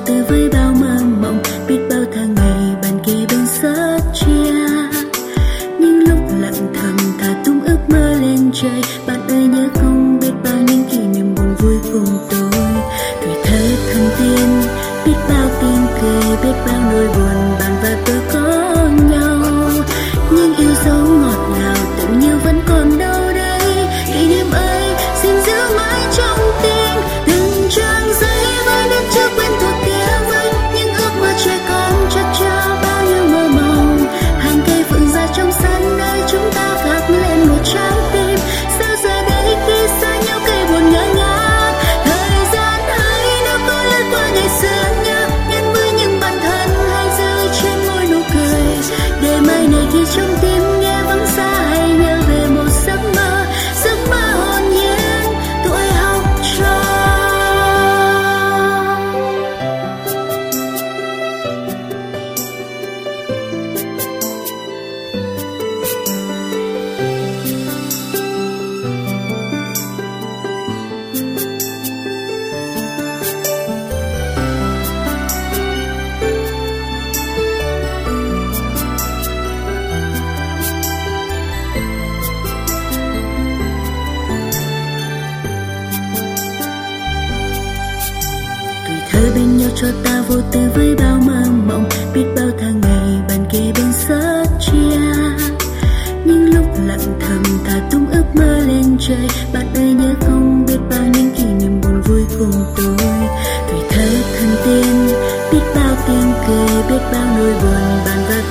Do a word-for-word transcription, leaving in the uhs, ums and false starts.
tư với bao mơ mộng, biết bao tháng ngày bàn kề bên sát chia. Những lúc lặng thầm thả tung ước mơ lên trời, bạn ơi nhớ không biết bao những kỷ niệm buồn vui cùng tôi. Tuổi thơ thần tiên, biết bao tiếng cười, biết bao nỗi buồn bạn và tôi có nhau. Nhưng yêu dấu ngọt ngào tự như vẫn còn đâu đây. Kỷ niệm ấy xin giữ mãi trong tim, từng trang giấy với nét chữ quen thuộc kia vây. Những ước mơ trẻ con chất chứa bao nhiêu mơ mộng, hàng cây phượng già trong sân nơi chúng ta khắc lên một trái tim. Sao giờ đây khi xa nhau cây buồn ngỡ ngàng, thời gian ấy nếu có lướt qua ngày xưa nhớ, nhân với những bản thân hay giữ trên môi nụ cười. Để mai này khi trong tim nghe vắng xa, hay nhớ về một giấc mơ, giấc mơ hồn nhiên tuổi học trò. Tuổi thơ bên nhau cho ta vô tư với bao mơ mộng, biết bao tháng ngày bàn kề bên sát chia. Những lúc lặng thầm thả tung ước mơ lên trời, bạn ơi nhớ không biết bao những kỷ niệm buồn vui cùng tôi. Tuổi thơ thần tiên, biết bao tiếng cười, biết bao nỗi buồn bạn và